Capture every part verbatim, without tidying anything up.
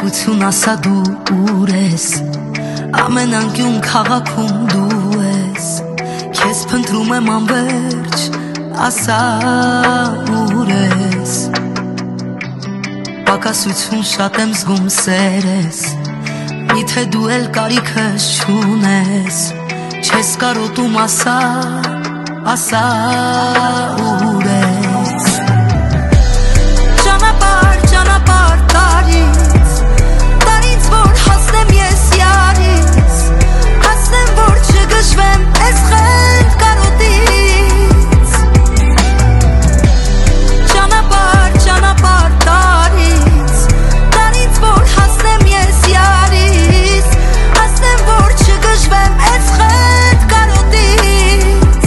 Տաքություն ասա դու ուր ես, ամեն անկյուն քաղաքում դու ես, քեզ փնտրում եմ անվերջ, ասա ուր ես, պակասություն շատ եմ զգում սեր ես, միթե դու էլ կարիքս չունես, չես կարոտում ասա, ասա ուր ես, ճանապարհ, ճանապարհ տարից, տարից որ հասնեմ ես յարից, հասնեմ որ չգժվեմ ես խենթ կարոտից, ճանապարհ, ճանապարհ տարից, տարից որ հասնեմ ես յարից, հասնեմ որ չգժվեմ ես խենթ կարոտից,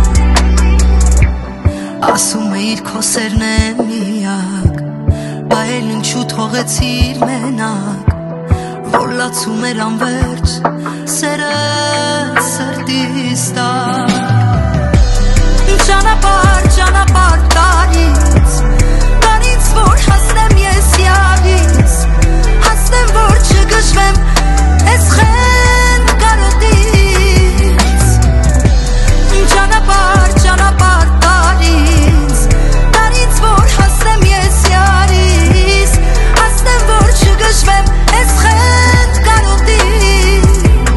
ասում էիր քո սերն է միակ, Բայց ինչու թողեցիր մենակ, որ լացում էր անվերջ, սերը սրտիս տակ, ճանապարհ, ճանապարհ տարից, տարից որ հասնեմ ես յարից, հասնեմ որ չգժվեմ ես խենթ կարոտից, ճանապարհ, ճանապարհ տարից, տարից որ հասնեմ ես յարից, հասնեմ որ չգժվեմ ես խենթ կարոտից,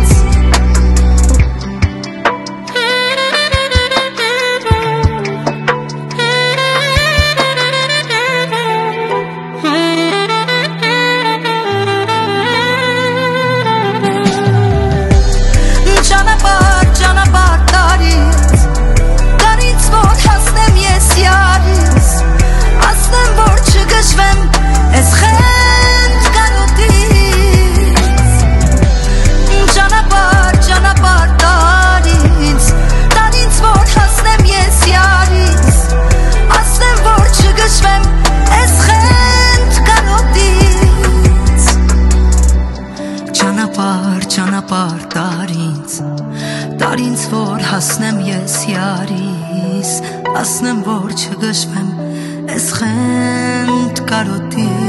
ճանապարհ, ճանապարհ տարից, տարից որ հասնեմ ես յարից, հասնեմ որ չգժվեմ ես խենթ կարոտից, ճանապարհ, ճանապարհ տարից, տարից որ հասնեմ ես յարից, հասնեմ որ չգժվեմ ես խենթ կարոտից, ճանապարհ, ճանապարհ տարից, տարից որ հասնեմ ես յարից, հասնեմ որ չգժվեմ ես խենթ կարոտից